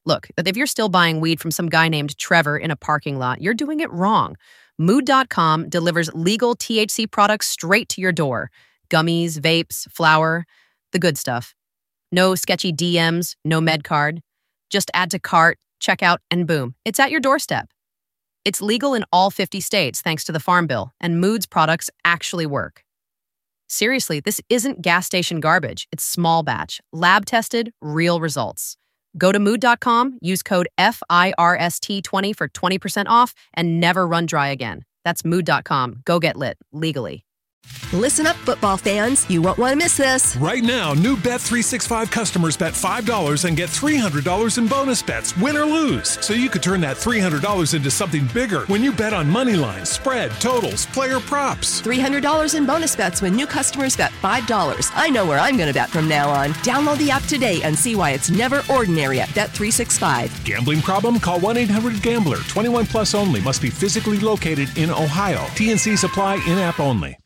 Look, if you're still buying weed from some guy named Trevor in a parking lot, you're doing it wrong. Mood.com delivers legal THC products straight to your door. Gummies, vapes, flour, the good stuff. No sketchy DMs, no med card. Just add to cart, checkout, and boom, it's at your doorstep. It's legal in all 50 states thanks to the Farm Bill, and Mood's products actually work. Seriously, this isn't gas station garbage. It's small batch, lab tested, real results. Go to mood.com, use code FIRST20 for 20% off, and never run dry again. That's mood.com. Go get lit, legally. Listen up, football fans. You won't want to miss this. Right now, new Bet365 customers bet $5 and get $300 in bonus bets, win or lose. So you could turn that $300 into something bigger when you bet on money lines, spread, totals, player props. $300 in bonus bets when new customers bet $5. I know where I'm going to bet from now on. Download the app today and see why it's never ordinary at Bet365. Gambling problem? Call 1-800-GAMBLER. 21 plus only. Must be physically located in Ohio. TNCs apply. In-app only.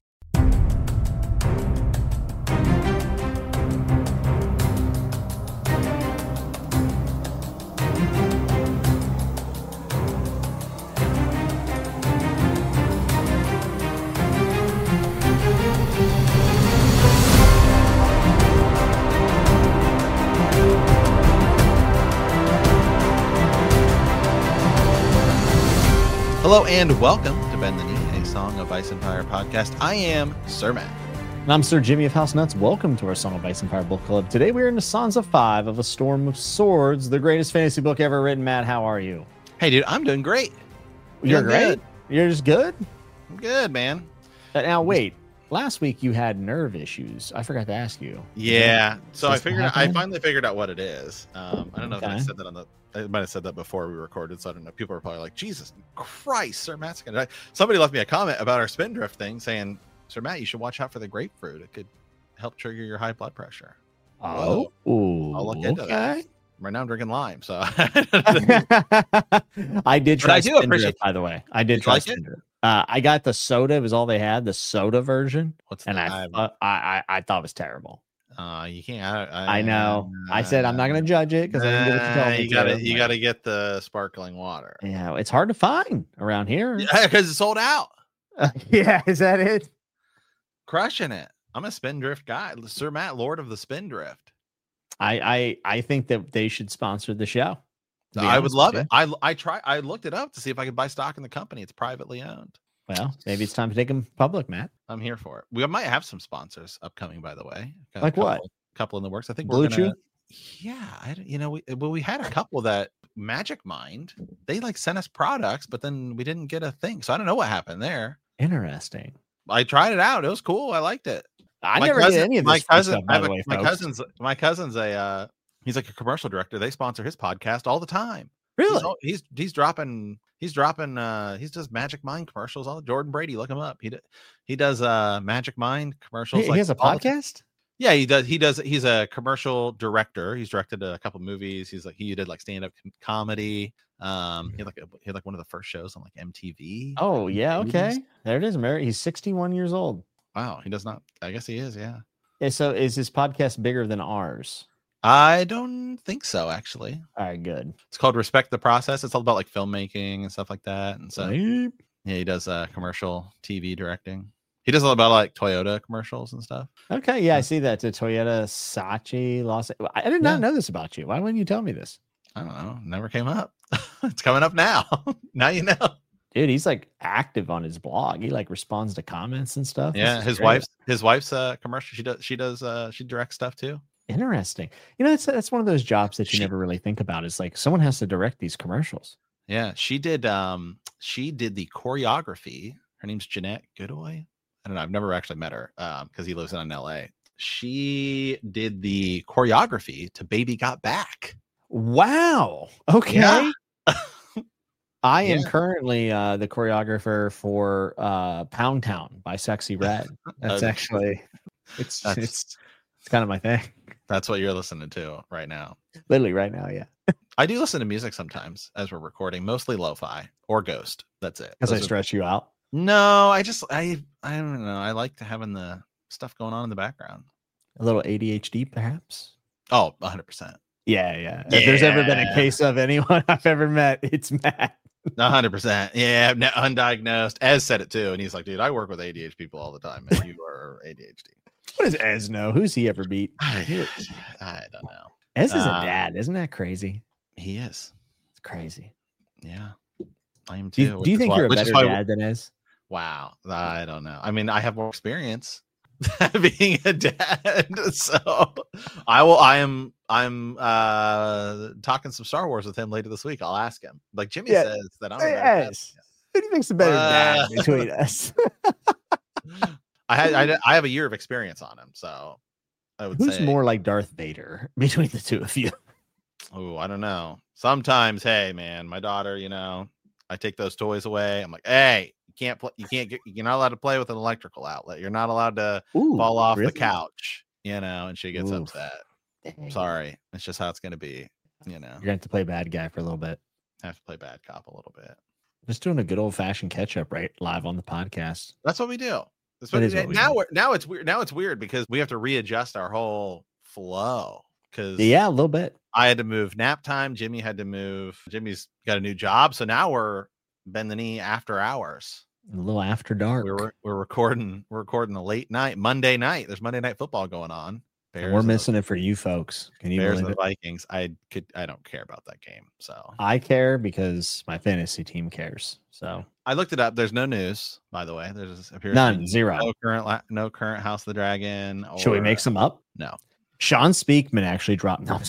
Hello and welcome to Bend the Knee, a Song of Ice and Fire podcast. I am Sir Matt. And I'm Sir Jimmy of House Nuts. Welcome to our Song of Ice and Fire book club. Today we are in the Sansa 5 of A Storm of Swords, the greatest fantasy book ever written. Matt, how are you? Hey, dude, I'm doing great. You're Doing great? good. You're just good? I'm good, man. Now, wait. Last week you had nerve issues. I forgot to ask you. Yeah. So Is this what I happened? finally figured out what it is. I don't know if I Okay. said that I might have said that before we recorded, so I don't know. People are probably like, Jesus Christ, Sir Matt's gonna die. Somebody left me a comment about our Spindrift thing saying, Sir Matt, you should watch out for the grapefruit. It could help trigger your high blood pressure. Oh, ooh, I'll look into that. okay. Right now I'm drinking lime, so I did But try I do Spindrift, appreciate- by the way. I did you try like it? Spindrift. I got the soda. It was all they had, the soda version. what's And that? I thought it was terrible. You can't. I know. I said I'm not going to judge it because I didn't get what you told me. You gotta get the sparkling water. Yeah, it's hard to find around here. Yeah, because it's sold out. Yeah, is that it? Crushing it. I'm a Spindrift guy. Sir Matt, Lord of the Spindrift. I think that they should sponsor the show. to be I would honest love with it. I looked it up to see if I could buy stock in the company. It's privately owned. you. Well, maybe it's time to take them public, Matt. I'm here for it. We might have some sponsors upcoming, by the way. Got a Like what? Couple in the works. I think Blue we're gonna. Chew? Yeah, we had a couple that Magic Mind. They like sent us products, but then we didn't get a thing. So I don't know what happened there. Interesting. I tried it out. It was cool. I liked it. I My never cousin- did any of my this free cousin, stuff, by the way, my folks. cousin's a he's like a commercial director. They sponsor his podcast all the time. Really? He's dropping he does Magic Mind commercials. All Jordan Brady, look him up. He does Magic Mind commercials. He like has a all the- podcast? Yeah, he does. He's a commercial director. He's directed a couple movies. He did like stand up comedy. He had like one of the first shows on like MTV. Oh, yeah. movies. Okay. There it is. Mary. He's 61 years old. Wow, he does not. I guess he is. Yeah. Yeah, so is his podcast bigger than ours? I don't think so. Actually, All right, good. it's called Respect the Process. It's all about like filmmaking and stuff like that. And so Beep. yeah, he does commercial TV directing. He does a lot about like Toyota commercials and stuff. Okay, yeah, I see that. The Toyota Sachi Los. I did not Yeah. know this about you. Why wouldn't you tell me this? I don't know. Never came up. It's coming up now. Now you know. Dude, he's like active on his blog. He like responds to comments and stuff. This Yeah, is his great. wife's commercial. She directs stuff too. Interesting. You know, that's one of those jobs that you She- never really think about. Is like someone has to direct these commercials. Yeah, she did the choreography. Her name's Jeanette Goodaway. I don't know. I've never actually met her because he lives in LA. She did the choreography to Baby Got Back. Wow. Okay. Yeah. I am Yeah. currently the choreographer for Pound Town by Sexy Red. That's actually it's kind of my thing. That's what you're listening to right now. Literally right now, yeah. I do listen to music sometimes as we're recording, mostly lo-fi or ghost. That's it. Because I Those are- stretch you out. No, I don't know. I like having the stuff going on in the background. A little ADHD, perhaps. Oh, 100%. Yeah. If there's ever been a case of anyone I've ever met, it's Matt. 100%. Yeah, undiagnosed. Ez said it too, and he's like, "Dude, I work with ADHD people all the time, and you are ADHD." What does Ez know? Who's he ever beat? I don't know. Ez is a dad. Isn't that crazy? He is. It's crazy. Yeah, I am too. Do you think you're a better dad than Ez? Wow, I don't know. I mean, I have more experience being a dad, so I'm talking some Star Wars with him later this week. I'll ask him. Like Jimmy says that I'm a better dad. Who do you think's the better dad between us? I have a year of experience on him, so I would say. Who's more like Darth Vader between the two of you? Oh, I don't know. Sometimes, hey man, my daughter, I take those toys away. I'm like, hey, you're not allowed to play with an electrical outlet. You're not allowed to fall off the couch, and she gets upset. Dang. Sorry. It's just how it's going to be, You're going to have to play bad guy for a little bit. Have to play bad cop a little bit. Just doing a good old fashioned catch up, right? Live on the podcast. That's what we do. Now it's weird. Now it's weird because we have to readjust our whole flow. Because a little bit. I had to move nap time. Jimmy had to move. Jimmy's got a new job, so now we're bend the knee after hours. A little after dark. We're recording. We're recording a late night, Monday night. There's Monday Night Football going on. We're missing it for you folks. Can you Bears believe and the Vikings? I don't care about that game. So I care because my fantasy team cares. So I looked it up. There's no news, by the way. There's none, zero. No current House of the Dragon. Should we make some up? No. Sean Speakman actually dropped. No,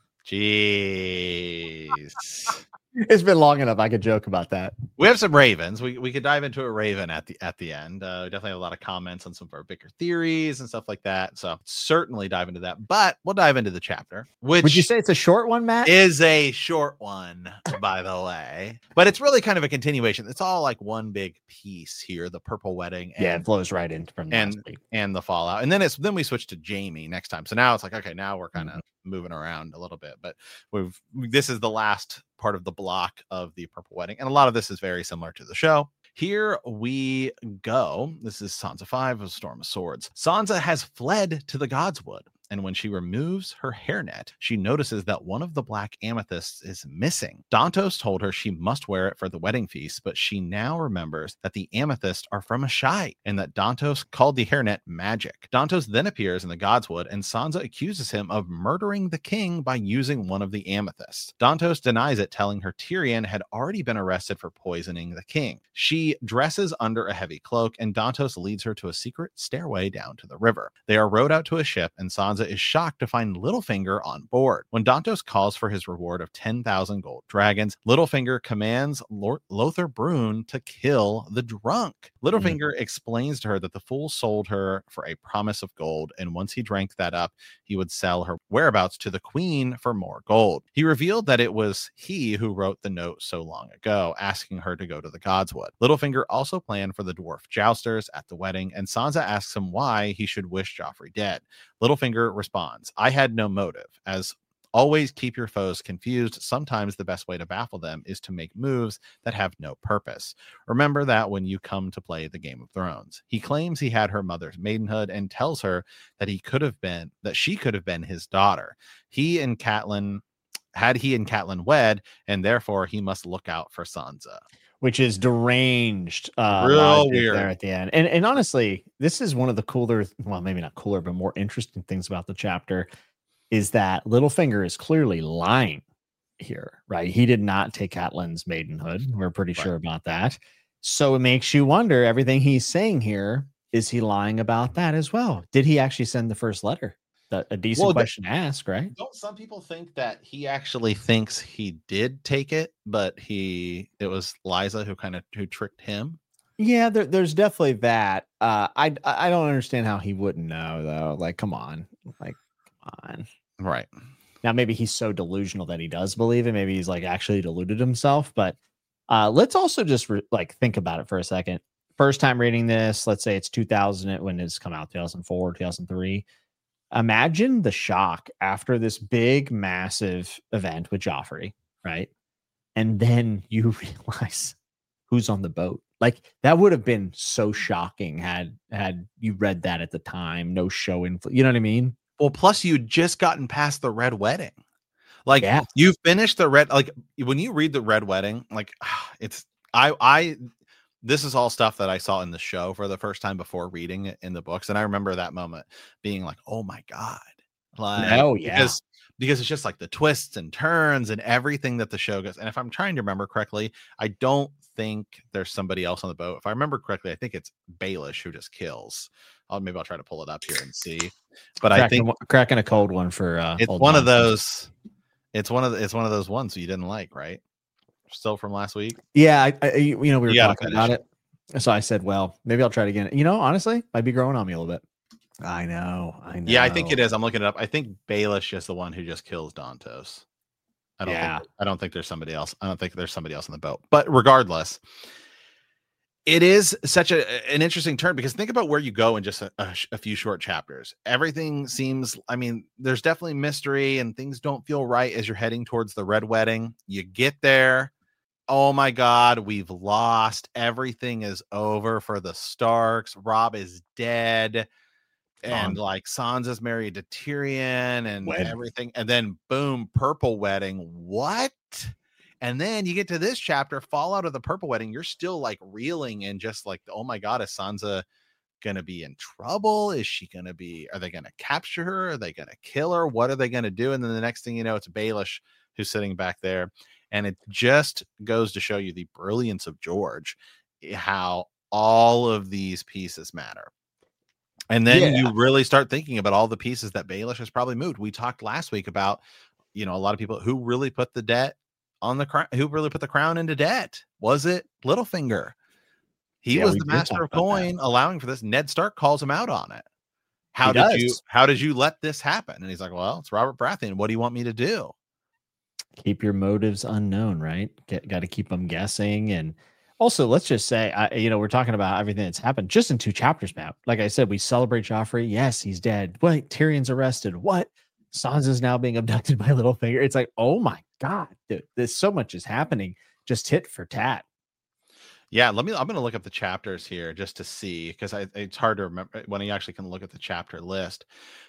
jeez. It's been long enough. I could joke about that. We have some Ravens. We could dive into a Raven at the end. We definitely have a lot of comments on some of our bigger theories and stuff like that. So certainly dive into that. But we'll dive into the chapter. Which would you say it's a short one, Matt? Is a short one, by the way. But it's really kind of a continuation. It's all like one big piece here. The Purple Wedding. It flows right in from last week. And the fallout. And then we switch to Jamie next time. So now it's like, okay, now we're kind of moving around a little bit. But this is the last part of the block of the Purple Wedding, and a lot of this is very similar to the show. Here we go. This is Sansa 5 of Storm of Swords. Sansa has fled to the Godswood, and when she removes her hairnet, she notices that one of the black amethysts is missing. Dantos told her she must wear it for the wedding feast, but she now remembers that the amethysts are from Ashai, and that Dantos called the hairnet magic. Dantos then appears in the Godswood, and Sansa accuses him of murdering the king by using one of the amethysts. Dantos denies it, telling her Tyrion had already been arrested for poisoning the king. She dresses under a heavy cloak, and Dantos leads her to a secret stairway down to the river. They are rowed out to a ship, and Sansa is shocked to find Littlefinger on board. When Dantos calls for his reward of 10,000 gold dragons, Littlefinger commands Lothar Brune to kill the drunk. Littlefinger explains to her that the fool sold her for a promise of gold, and once he drank that up, he would sell her whereabouts to the queen for more gold. He revealed that it was he who wrote the note so long ago, asking her to go to the Godswood. Littlefinger also planned for the dwarf jousters at the wedding, and Sansa asks him why he should wish Joffrey dead. Littlefinger responds, "I had no motive. As always, keep your foes confused. Sometimes the best way to baffle them is to make moves that have no purpose. Remember that when you come to play the Game of Thrones." He claims he had her mother's maidenhood and tells her that she could have been his daughter. He and Catelyn wed, and therefore he must look out for Sansa. Which is deranged. Real weird there at the end. And honestly, this is one of the cooler, well, maybe not cooler, but more interesting things about the chapter is that Littlefinger is clearly lying here, right? He did not take Catelyn's maidenhood. We're pretty sure about that. So it makes you wonder, everything he's saying here, is he lying about that as well? Did he actually send the first letter? A decent question to ask, right? Don't some people think that he actually thinks he did take it, but it was Lysa who tricked him? Yeah, there's definitely that. I don't understand how he wouldn't know though. Like, come on. Right. Now maybe he's so delusional that he does believe it. Maybe he's like actually deluded himself. But let's also just think about it for a second. First time reading this, let's say it's 2000 when it's come out, 2004, 2003. Imagine the shock after this big, massive event with Joffrey, right? And then you realize who's on the boat. Like, that would have been so shocking had you read that at the time. No show info. You know what I mean? Well, plus you'd just gotten past the Red Wedding. Like Yeah. you finished the red, like when you read the Red Wedding, like it's this is all stuff that I saw in the show for the first time before reading it in the books. And I remember that moment being like, oh my God. Like, Oh, yeah. because it's just like the twists and turns and everything that the show goes. And if I'm trying to remember correctly, I don't think there's somebody else on the boat. If I remember correctly, I think it's Baelish who just kills. Maybe I'll try to pull it up here and see. But I think cracking a cold one for it's one of those. It's one of those ones you didn't like, right? Still from last week. Yeah, we were talking about it. So I said, well, maybe I'll try it again. Honestly, might be growing on me a little bit. I know. Yeah, I think it is. I'm looking it up. I think Baelish is the one who just kills Dantos. I don't think there's somebody else. I don't think there's somebody else on the boat. But regardless, it is such an interesting turn because think about where you go in just a few short chapters. Everything seems, there's definitely mystery and things don't feel right as you're heading towards the Red Wedding. You get there. Oh my God, we've lost. Everything is over for the Starks. Robb is dead. And like Sansa's married to Tyrion and everything. And then boom, Purple Wedding. What? And then you get to this chapter, Fallout of the Purple Wedding. You're still like reeling and just like, oh my God, is Sansa going to be in trouble? Is she going to be, are they going to capture her? Are they going to kill her? What are they going to do? And then the next thing you know, it's Baelish who's sitting back there. And it just goes to show you the brilliance of George, how all of these pieces matter. And then you really start thinking about all the pieces that Baelish has probably moved. We talked last week about, a lot of people who really put the debt on the crown, who really put the crown into debt. Was it Littlefinger? He was the master of coin, allowing for this. Ned Stark calls him out on it. How did you let this happen? And he's like, well, it's Robert Baratheon. What do you want me to do? Keep your motives unknown, right? Got to keep them guessing. And also, let's just say, we're talking about everything that's happened just in 2 chapters now. Like I said, we celebrate Joffrey. Yes, he's dead. What? Tyrion's arrested. What? Sansa's now being abducted by Littlefinger. It's like, oh my God, dude, there's so much is happening. Just tit for tat. Yeah, I'm going to look up the chapters here just to see, because it's hard to remember when you actually can look at the chapter list.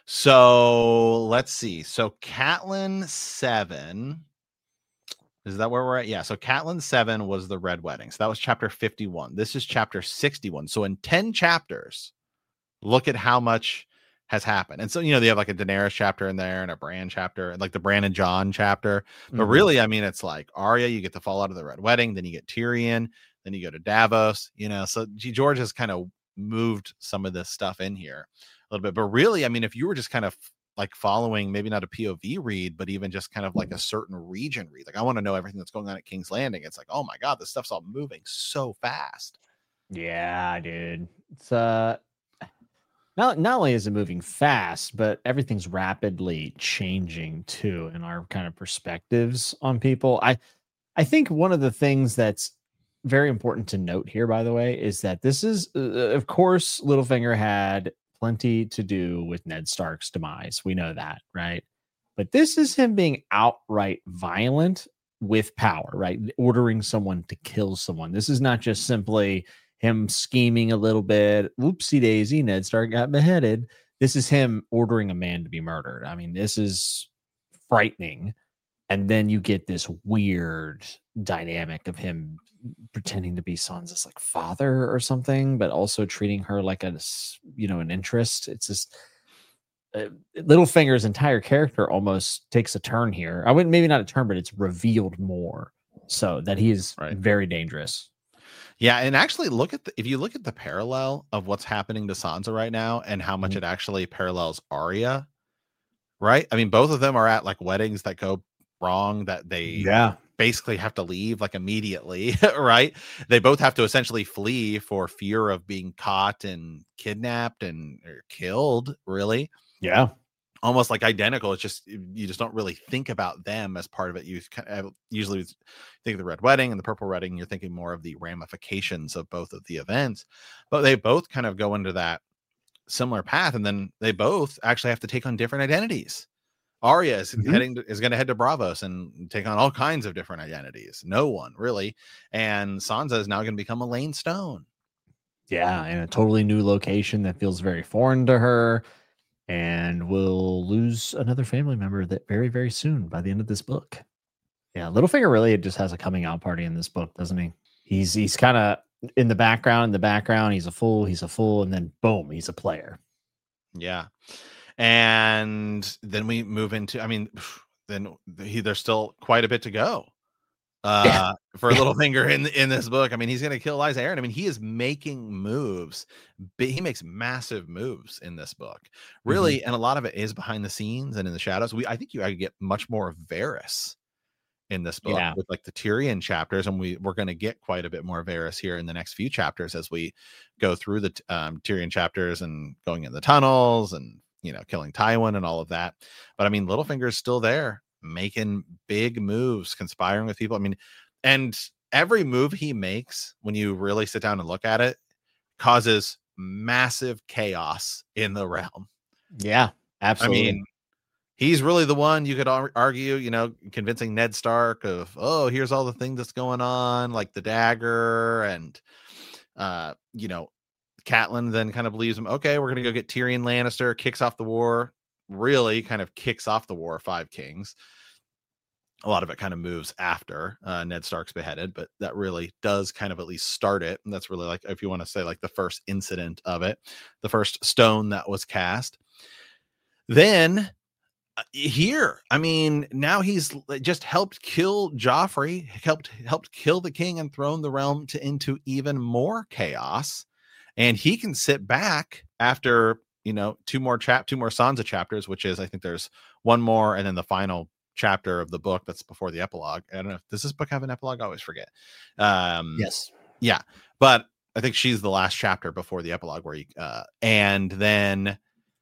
So let's see. So Catelyn 7. Is that where we're at? Yeah. So Catelyn 7 was the Red Wedding. So that was chapter 51. This is chapter 61. So in 10 chapters, look at how much has happened. And so, they have like a Daenerys chapter in there and a Bran chapter, like the Bran and Jon chapter. But really, it's like Arya, you get the fallout of the Red Wedding. Then you get Tyrion. Then you go to Davos, so George has kind of moved some of this stuff in here a little bit. But really, if you were just kind of like following maybe not a POV read, but even just kind of like a certain region read. Like I want to know everything that's going on at King's Landing. It's like, oh my God, this stuff's all moving so fast. Yeah, dude. It's not only is it moving fast, but everything's rapidly changing too in our kind of perspectives on people. I think one of the things that's very important to note here, by the way, is that this is, of course, Littlefinger had plenty to do with Ned Stark's demise. We know that, right? But this is him being outright violent with power, right? Ordering someone to kill someone. This is not just simply him scheming a little bit. Whoopsie daisy, Ned Stark got beheaded. This is him ordering a man to be murdered. This is frightening. And then you get this weird dynamic of him pretending to be Sansa's like father or something, but also treating her like an interest. It's just Littlefinger's entire character almost takes a turn here. I wouldn't, maybe not a turn, but it's revealed more so that he is very dangerous. Yeah, and actually if you look at the parallel of what's happening to Sansa right now and how much it actually parallels Arya, right? Both of them are at like weddings that go wrong, that they basically have to leave like immediately, right? They both have to essentially flee for fear of being caught and kidnapped and or killed, really. Yeah. Almost like identical. It's just, you just don't really think about them as part of it. You kind of usually think of the Red Wedding and the Purple Wedding. You're thinking more of the ramifications of both of the events, but they both kind of go into that similar path. And then they both actually have to take on different identities. Arya is going to head to Braavos and take on all kinds of different identities. No one really. And Sansa is now going to become Elaine Stone. Yeah. In a totally new location that feels very foreign to her. and we'll lose another family member that very, very soon by the end of this book. Yeah, Littlefinger really just has a coming out party in this book, doesn't he? He's kind of in the background. He's a fool, and then boom, he's a player. Yeah. And then we move into, I mean, then there's still quite a bit to go for Littlefinger in this book. I mean, he's going to kill Lysa Arryn. I mean, he is making moves, but he makes massive moves in this book, really. And a lot of it is behind the scenes and in the shadows. I think you get much more of Varys in this book with like the Tyrion chapters, and we're going to get quite a bit more Varys here in the next few chapters as we go through the Tyrion chapters and going in the tunnels and, you know, killing Tywin and all of that. But I mean, Littlefinger's still there making big moves, conspiring with people. I mean, and every move he makes, when you really sit down and look at it, causes massive chaos in the realm. Yeah, absolutely. I mean, he's really the one, you could argue, you know, convincing Ned Stark of, oh, here's all the things that's going on, like the dagger, and you know, Catelyn then kind of believes him. Okay, we're gonna go get Tyrion Lannister, kicks off the war. Really kind of kicks off the War of Five Kings. A lot of it kind of moves after Ned Stark's beheaded, but that really does kind of at least start it. And that's really, like, if you want to say, like, the first incident of it, the first stone that was cast. Then here, I mean, now he's just helped kill Joffrey, helped kill the king and thrown the realm into even more chaos. And he can sit back after, you know, two more Sansa chapters, which is, I think there's one more, and then the final chapter of the book that's before the epilogue. I don't know, does this book have an epilogue? I always forget. Yes. Yeah. But I think she's the last chapter before the epilogue where and then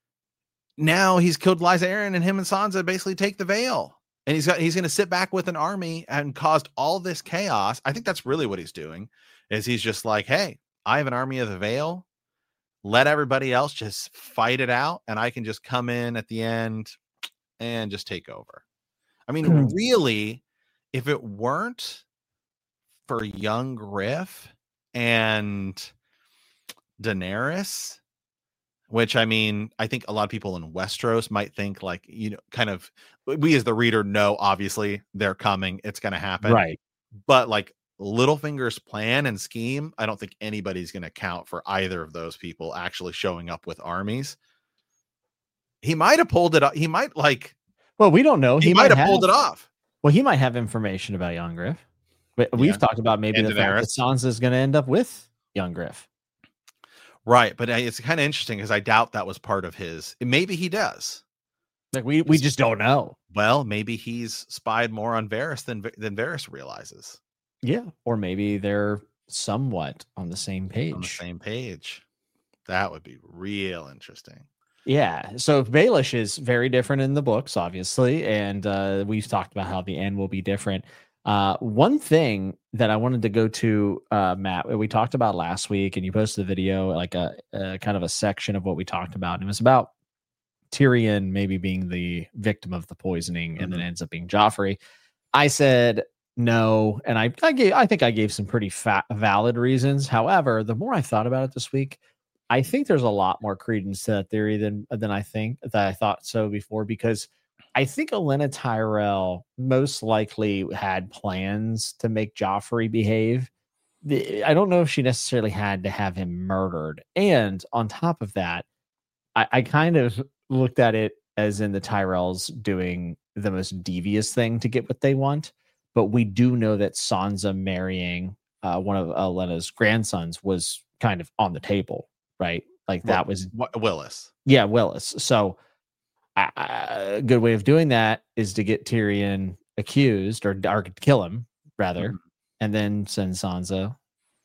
now he's killed Lysa Arryn, and him and Sansa basically take the veil, and he's going to sit back with an army and caused all this chaos. I think that's really what he's doing, is he's just like, hey, I have an army of the veil. Let everybody else just fight it out, and I can just come in at the end and just take over. I mean, really, if it weren't for young Griff and Daenerys, which, I mean, I think a lot of people in Westeros might think, like, you know, kind of, we as the reader know, obviously, they're coming. It's going to happen. Right. But, like, Littlefinger's plan and scheme, I don't think anybody's going to count for either of those people actually showing up with armies. He might have pulled it up. He might, like, well, we don't know. He might have pulled it off. Well, he might have information about young Griff. But we've talked about maybe the fact that Sansa is going to end up with young Griff. Right. But it's kind of interesting because I doubt that was part of his. Maybe he does. Like, we just don't know. Well, maybe he's spied more on Varys than Varys realizes. Yeah, or maybe they're somewhat on the same page. On the same page. That would be real interesting. Yeah. So Baelish is very different in the books, obviously, and we've talked about how the end will be different. One thing that I wanted to go to, Matt, we talked about last week, and you posted a video, like a kind of a section of what we talked about, and it was about Tyrion maybe being the victim of the poisoning, and then ends up being Joffrey. I said no, and I think I gave some pretty valid reasons. However, the more I thought about it this week, I think there's a lot more credence to that theory than I thought so before, because I think Olenna Tyrell most likely had plans to make Joffrey behave. I don't know if she necessarily had to have him murdered. And on top of that, I kind of looked at it as in the Tyrells doing the most devious thing to get what they want. But we do know that Sansa marrying one of Olenna's grandsons was kind of on the table, right? Like, that was Willis. Yeah, Willis. So a good way of doing that is to get Tyrion accused or kill him rather, and then send Sansa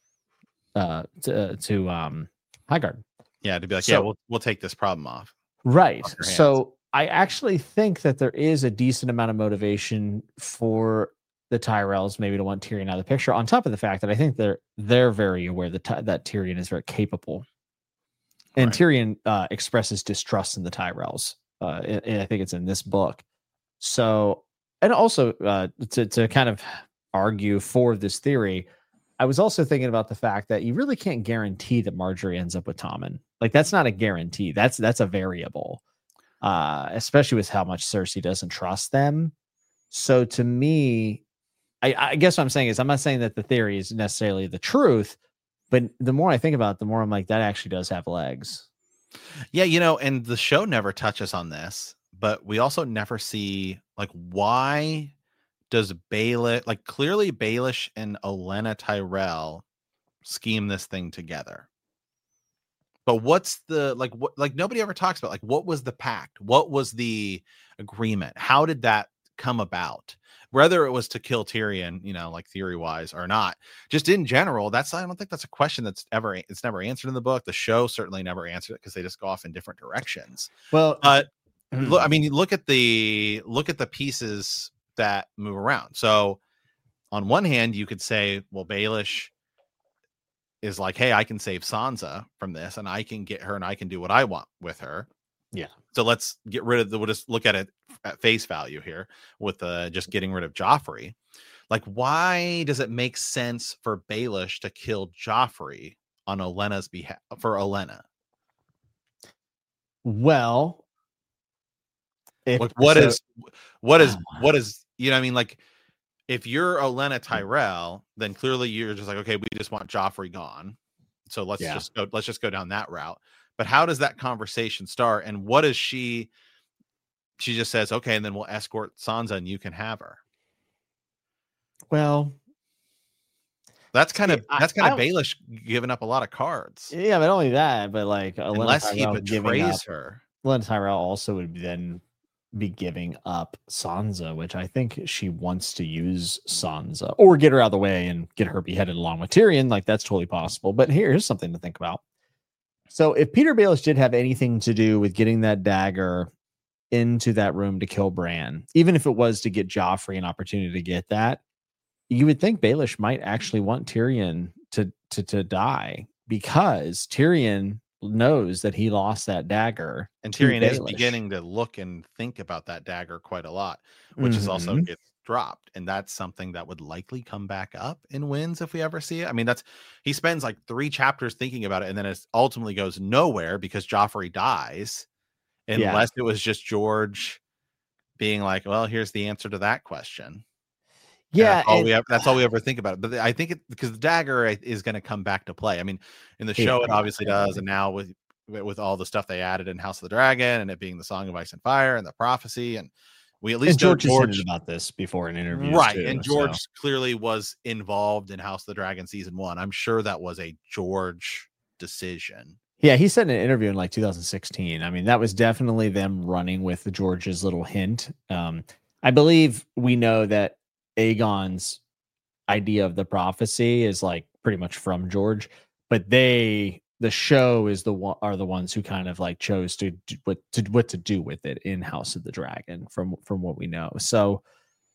to Highgarden. Yeah, to be like, we'll take this problem off. Right. So I actually think that there is a decent amount of motivation for the Tyrells maybe to want Tyrion out of the picture, on top of the fact that I think they're very aware that Tyrion is very capable. And right. Tyrion expresses distrust in the Tyrells. And I think it's in this book. So, and also to kind of argue for this theory, I was also thinking about the fact that you really can't guarantee that Marjorie ends up with Tommen. Like, that's not a guarantee. That's a variable. especially with how much Cersei doesn't trust them. So to me, I guess what I'm saying is I'm not saying that the theory is necessarily the truth, but the more I think about it, the more I'm like, that actually does have legs. Yeah, and the show never touches on this, but we also never see like why does Baelish, like clearly Baelish and Olenna Tyrell scheme this thing together. But what's the what nobody ever talks about, like, what was the pact? What was the agreement? How did that come about? Whether it was to kill Tyrion, like theory wise or not, just in general, I don't think that's a question it's never answered in the book. The show certainly never answered it because they just go off in different directions. Well, but look, I mean, look at the pieces that move around. So on one hand, you could say, well, Baelish is like, hey, I can save Sansa from this and I can get her and I can do what I want with her. Yeah. So let's get rid of we'll just look at it at face value here with just getting rid of Joffrey. Like, why does it make sense for Baelish to kill Joffrey on Olenna's behalf for Olenna? Well, what is, I mean, like, if you're Olenna Tyrell, then clearly you're just like, okay, we just want Joffrey gone. So let's just go down that route. But how does that conversation start? And what is she just says, okay, and then we'll escort Sansa and you can have her. Well, that's kind of Baelish giving up a lot of cards. Yeah, but only that, but like unless he betrays her. Olenna Tyrell also would then be giving up Sansa, which I think she wants to use Sansa or get her out of the way and get her beheaded along with Tyrion. Like, that's totally possible. But here's something to think about. So if Peter Baelish did have anything to do with getting that dagger into that room to kill Bran, even if it was to get Joffrey an opportunity to get that, you would think Baelish might actually want Tyrion to die, because Tyrion knows that he lost that dagger. And Tyrion is beginning to look and think about that dagger quite a lot, which is also gets dropped. And that's something that would likely come back up in Winds if we ever see it. I mean, he spends like 3 chapters thinking about it, and then it ultimately goes nowhere because Joffrey dies, unless it was just George being like, well, here's the answer to that question. Yeah, that's all we ever think about it. But I think because the dagger is going to come back to play. I mean, in the show, it obviously does, and now with all the stuff they added in House of the Dragon and it being the Song of Ice and Fire and the prophecy, and we at least know George about this before in interviews, right? Too, and George clearly was involved in House of the Dragon season 1. I'm sure that was a George decision. Yeah, he said in an interview in like 2016. I mean, that was definitely them running with George's little hint. I believe we know that Aegon's idea of the prophecy is like pretty much from George, but the show are the ones who kind of like chose to do what to do with it in House of the Dragon from what we know. So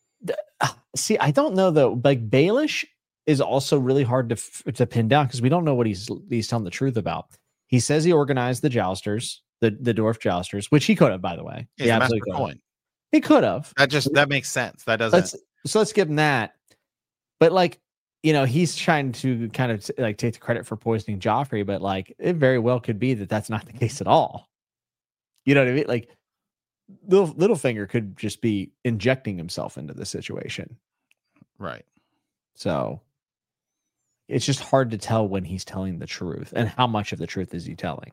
see, I don't know though. Like, Baelish is also really hard to pin down because we don't know what he's telling the truth about. He says he organized the jousters, the dwarf jousters, which he could have, by the way. He absolutely could have. He could have. That makes sense. That doesn't. So let's give him that. But like, he's trying to kind of like take the credit for poisoning Joffrey, but like it very well could be that that's not the case at all. You know what I mean? Like, Littlefinger could just be injecting himself into the situation. Right. So it's just hard to tell when he's telling the truth and how much of the truth is he telling.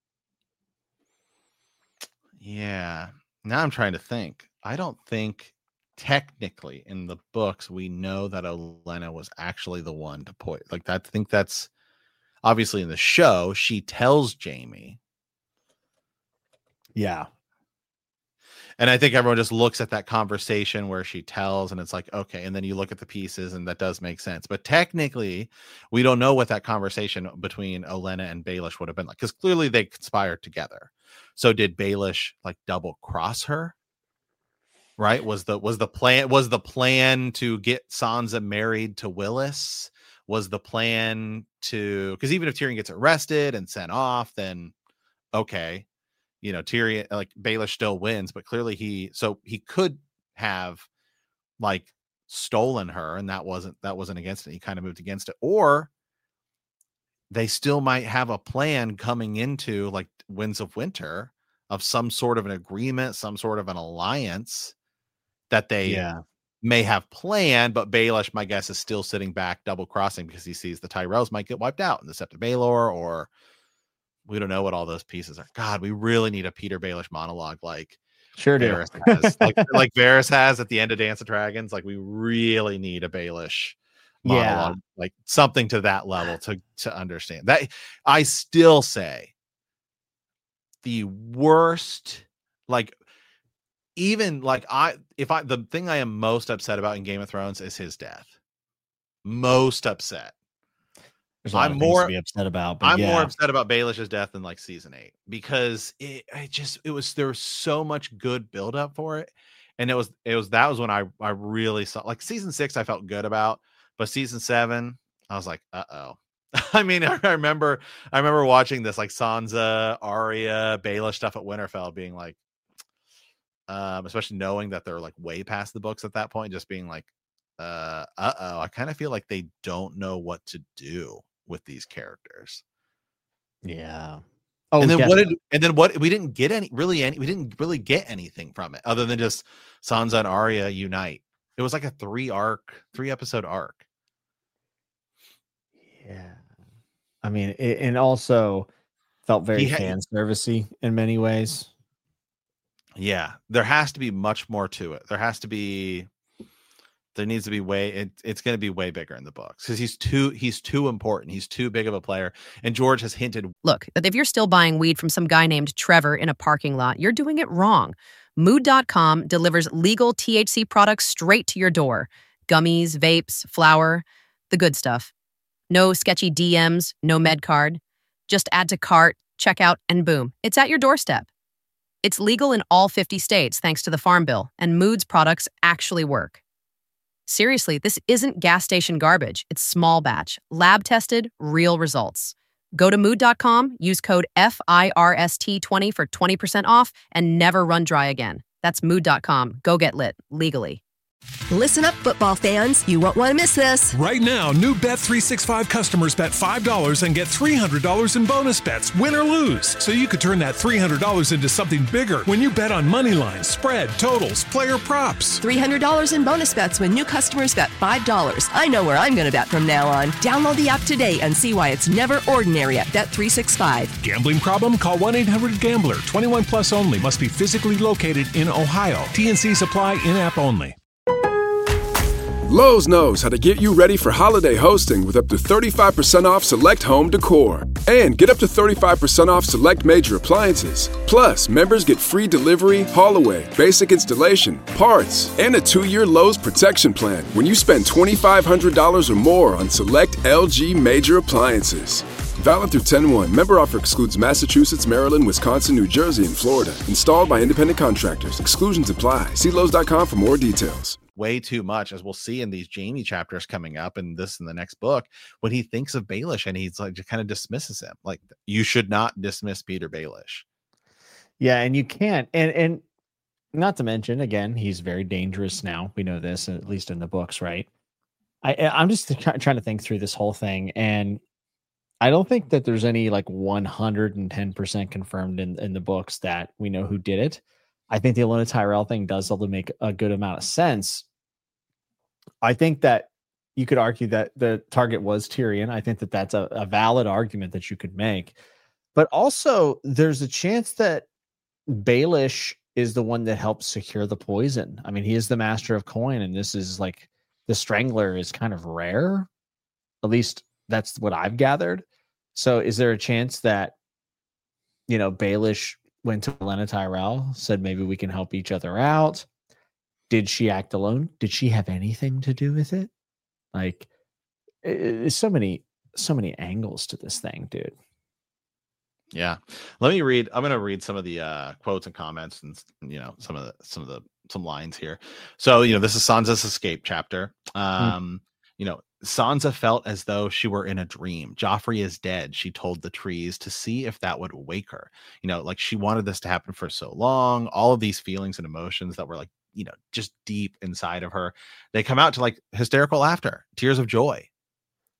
Yeah. Now I'm trying to think. I don't think technically in the books we know that Olenna was actually the one to point. Like, I think that's obviously in the show she tells Jaime. Yeah. And I think everyone just looks at that conversation where she tells, and it's like, okay. And then you look at the pieces, and that does make sense. But technically, we don't know what that conversation between Olenna and Baelish would have been like, because clearly they conspired together. So did Baelish like double cross her? Right? Was the plan to get Sansa married to Willis? Was the plan to, because even if Tyrion gets arrested and sent off, then okay. Tyrion, like, Baelish still wins, but clearly he could have like stolen her, and that wasn't against it. He kind of moved against it, or they still might have a plan coming into like Winds of Winter of some sort of an agreement, some sort of an alliance that they may have planned, but Baelish, my guess, is still sitting back, double crossing, because he sees the Tyrells might get wiped out in the Sept of Baelor, or we don't know what all those pieces are. God, we really need a Peter Baelish monologue like Varys has, like Varys has at the end of Dance of Dragons. Like, we really need a Baelish monologue, like something to that level to understand that. I still say the worst, like, even like the thing I am most upset about in Game of Thrones is his death. Most upset. I'm more to be upset about. But I'm more upset about Baelish's death than like season 8, because there was so much good build up for it, and that was when I really saw, like, season 6 I felt good about, but season 7 I was like, uh-oh. I mean, I remember watching this, like, Sansa, Arya, Baelish stuff at Winterfell, being like, especially knowing that they're like way past the books at that point, just being like, uh-oh, I kind of feel like they don't know what to do with these characters. Yeah. Oh, and then what we didn't really get anything from it other than just Sansa and Arya unite. It was like a 3-episode arc. Yeah. I mean, and also felt very fan servicey in many ways. Yeah, there has to be much more to it. There needs to be it's going to be way bigger in the books, because he's too important. He's too big of a player. And George has hinted. Look, if you're still buying weed from some guy named Trevor in a parking lot, you're doing it wrong. Mood.com delivers legal THC products straight to your door. Gummies, vapes, flour, the good stuff. No sketchy DMs, no med card. Just add to cart, checkout, and boom, it's at your doorstep. It's legal in all 50 states thanks to the Farm Bill, and Mood's products actually work. Seriously, this isn't gas station garbage. It's small batch, lab tested, real results. Go to Mood.com, use code FIRST20 for 20% off, and never run dry again. That's Mood.com. Go get lit, legally. Listen up, football fans. You won't want to miss this. Right now, new Bet365 customers bet $5 and get $300 in bonus bets, win or lose. So you could turn that $300 into something bigger when you bet on money lines, spread, totals, player props. $300 in bonus bets when new customers bet $5. I know where I'm going to bet from now on. Download the app today and see why it's never ordinary at Bet365. Gambling problem? Call 1-800-GAMBLER. 21 plus only. Must be physically located in Ohio. TNCs apply. In-app only. Lowe's knows how to get you ready for holiday hosting with up to 35% off select home decor. And get up to 35% off select major appliances. Plus, members get free delivery, haul away, basic installation, parts, and a 2-year Lowe's protection plan when you spend $2,500 or more on select LG major appliances. Valid through 10/1. Member offer excludes Massachusetts, Maryland, Wisconsin, New Jersey, and Florida. Installed by independent contractors. Exclusions apply. See Lowe's.com for more details. Way too much, as we'll see in these Jaime chapters coming up in the next book, when he thinks of Baelish and he's like, just kind of dismisses him. Like, you should not dismiss Peter Baelish. Yeah, and you can't. And not to mention, again, he's very dangerous now. We know this, at least in the books, right? I'm just trying to think through this whole thing, and I don't think that there's any like 110% confirmed in the books that we know who did it. I think the Olenna Tyrell thing does still make a good amount of sense. I think that you could argue that the target was Tyrion. I think that that's a valid argument that you could make. But also, there's a chance that Baelish is the one that helps secure the poison. I mean, he is the master of coin, and this is like, the Strangler is kind of rare. At least that's what I've gathered. So is there a chance that, Baelish went to Olenna Tyrell, said maybe we can help each other out? Did she act alone? Did she have anything to do with it? Like, so many angles to this thing, dude. Yeah. I'm going to read some of the quotes and comments and, some lines here. So, this is Sansa's escape chapter. Sansa felt as though she were in a dream. Joffrey is dead, she told the trees, to see if that would wake her. Like, she wanted this to happen for so long. All of these feelings and emotions that were like, just deep inside of her, they come out to like hysterical laughter, tears of joy,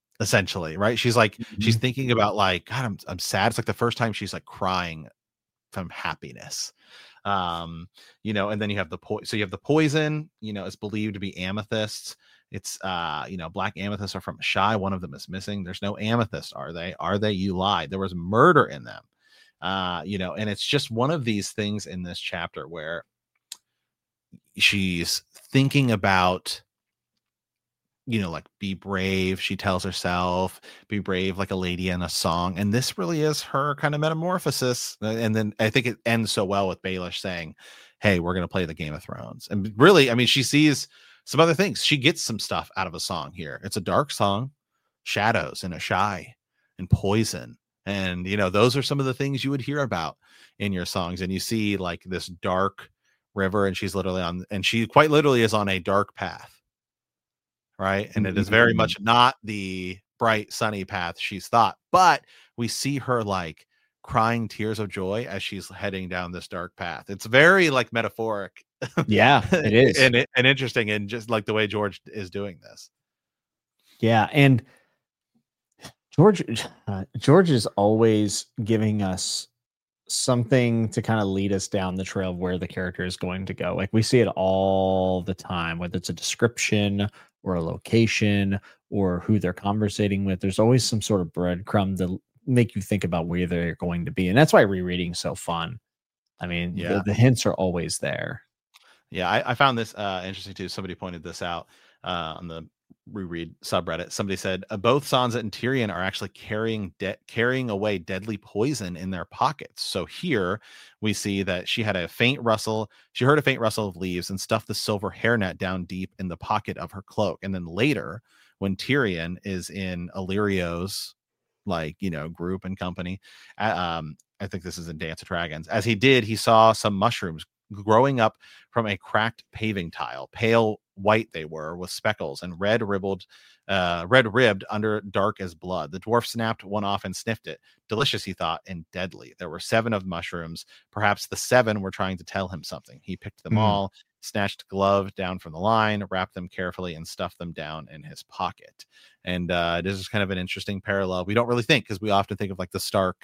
essentially, right? She's like, she's thinking about like, God, I'm sad. It's like the first time she's like crying happiness. And then you have the poison, is believed to be amethysts. It's black amethysts are from Shy. One of them is missing. There's no amethyst. Are they? You lied. There was murder in them. And it's just one of these things in this chapter where she's thinking about, like, be brave. She tells herself, be brave like a lady in a song. And this really is her kind of metamorphosis. And then I think it ends so well with Baelish saying, hey, we're going to play the Game of Thrones. And really, I mean, she sees some other things. She gets some stuff out of a song here. It's a dark song, shadows and a shy and poison. And, those are some of the things you would hear about in your songs. And you see like this dark river, and she's literally she quite literally is on a dark path. Right. And it is very much not the bright, sunny path she's thought, but we see her like crying tears of joy as she's heading down this dark path. It's very like metaphoric. Yeah, it is. and interesting. And just like the way George is doing this. Yeah. And George is always giving us something to kind of lead us down the trail of where the character is going to go. Like we see it all the time, whether it's a description or a location or who they're conversating with. There's always some sort of breadcrumb to make you think about where they're going to be. And that's why rereading is so fun. I mean, the hints are always there. Yeah, I found this interesting too. Somebody pointed this out on the reread subreddit. Somebody said both Sansa and Tyrion are actually carrying away deadly poison in their pockets. So here we see that she heard a faint rustle of leaves and stuffed the silver hairnet down deep in the pocket of her cloak. And then later, when Tyrion is in Illyrio's group and company, I think this is in Dance of Dragons, as he saw some mushrooms growing up from a cracked paving tile. Pale white they were, with speckles, and red ribbed under dark as blood. The dwarf snapped one off and sniffed it. Delicious, he thought, and deadly. There were 7 of mushrooms. Perhaps the 7 were trying to tell him something. He picked them all, snatched glove down from the line, wrapped them carefully, and stuffed them down in his pocket. And this is kind of an interesting parallel. We don't really think, because we often think of like the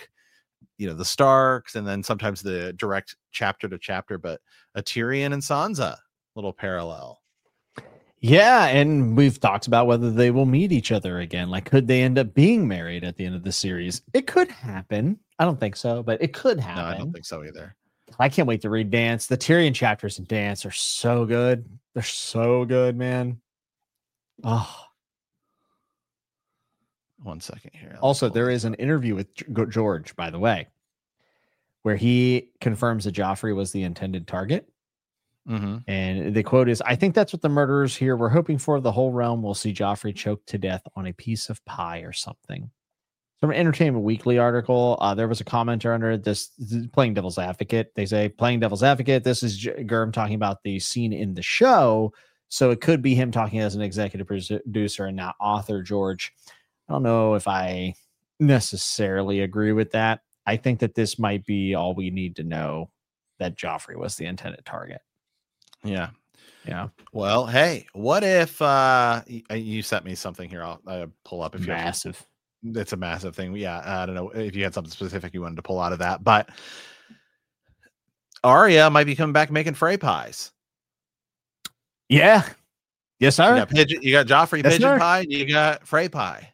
Starks, and then sometimes the direct chapter to chapter, but a Tyrion and Sansa little parallel. Yeah, and we've talked about whether they will meet each other again. Like, could they end up being married at the end of the series? It could happen. I don't think so, but it could happen. No, I don't think so either. I can't wait to read Dance. The Tyrion chapters in Dance are so good. They're so good, man. Oh. 1 second here. Also, there is an interview with George, by the way, where he confirms that Joffrey was the intended target. And the quote is, I think that's what the murderers here were hoping for. The whole realm will see Joffrey choked to death on a piece of pie or something. From an Entertainment Weekly article, there was a commenter under this, playing devil's advocate. They say, playing devil's advocate, this is Gurm talking about the scene in the show. So it could be him talking as an executive producer and not author, George. I don't know if I necessarily agree with that. I think that this might be all we need to know, that Joffrey was the intended target. Yeah. Well, hey, what if you sent me something here? I'll pull up. If massive. It's a massive thing. Yeah, I don't know if you had something specific you wanted to pull out of that, but Arya might be coming back making Frey pies. Yeah. Yes, sir. You got Joffrey pigeon pie. You got Frey pie.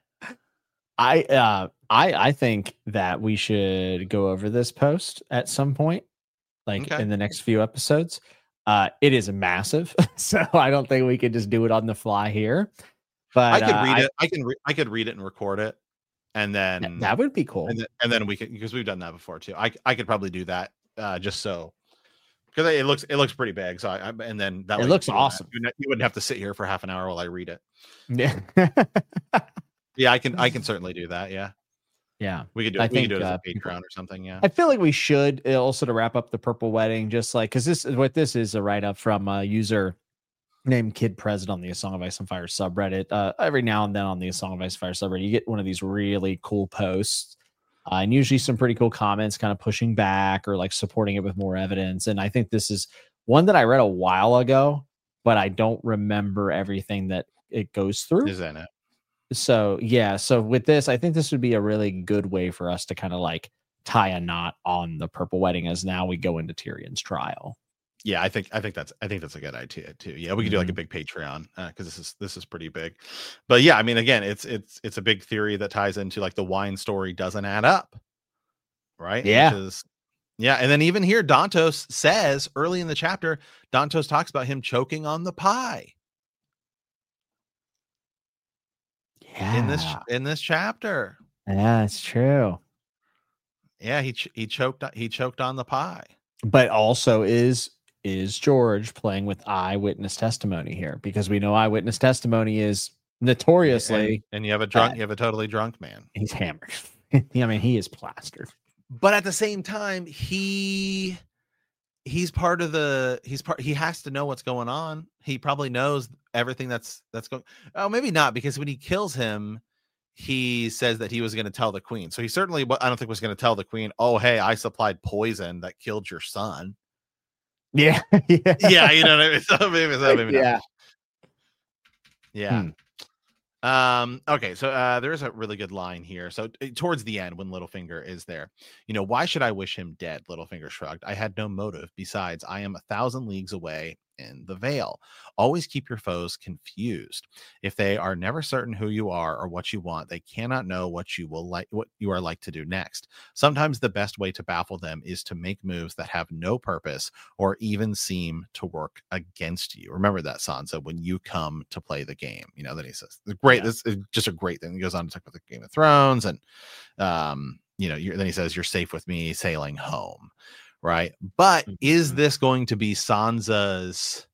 I think that we should go over this post at some point, in the next few episodes. It is massive, so I don't think we could just do it on the fly here. But I could read it. I could read it and record it, and then that would be cool. And then we could, because we've done that before too. I could probably do that just so, because it looks pretty big. So and then that it looks awesome. You wouldn't have to sit here for half an hour while I read it. Yeah. Yeah, I can certainly do that. Yeah. Yeah, we could do it. We could do it as a Patreon or something. Yeah, I feel like we should also, to wrap up the Purple Wedding, just like, because this is a write up from a user named Kid President on the A Song of Ice and Fire subreddit. Every now and then on the A Song of Ice and Fire subreddit, you get one of these really cool posts, and usually some pretty cool comments, kind of pushing back or like supporting it with more evidence. And I think this is one that I read a while ago, but I don't remember everything that it goes through. Is in it? So yeah, so with this, I think this would be a really good way for us to kind of like tie a knot on the purple wedding as now we go into Tyrion's trial. Yeah, I think that's a good idea too. Yeah, we could do like a big Patreon because this is pretty big. But yeah, I mean, again, it's a big theory that ties into like the wine story doesn't add up, right? Yeah. And then even here, Dantos says early in the chapter, Dantos talks about him choking on the pie. Yeah. In this chapter. Yeah, it's true. Yeah, he choked on the pie. But also is George playing with eyewitness testimony here? Because we know eyewitness testimony is notoriously and you have a totally drunk man. He's hammered. I mean, he is plastered. But at the same time, he's part of he has to know what's going on. He probably knows everything that's going. Oh, maybe not, because when he kills him, he says that he was going to tell the queen. So he certainly, I don't think, was going to tell the queen, oh, hey, I supplied poison that killed your son. Yeah. Yeah. You know what I mean? So maybe yeah. not. Yeah. Okay, so there's a really good line here. So towards the end, when Littlefinger is there, why should I wish him dead? Littlefinger shrugged. I had no motive. Besides, I am 1,000 leagues away in the Vale. Always keep your foes confused. If they are never certain who you are or what you want, they cannot know what you are like to do next. Sometimes the best way to baffle them is to make moves that have no purpose or even seem to work against you. Remember that, Sansa, when you come to play the game. Then he says, great, this is just a great thing. He goes on to talk about the Game of Thrones, and then he says, you're safe with me sailing home. Right. But is this going to be Sansa's,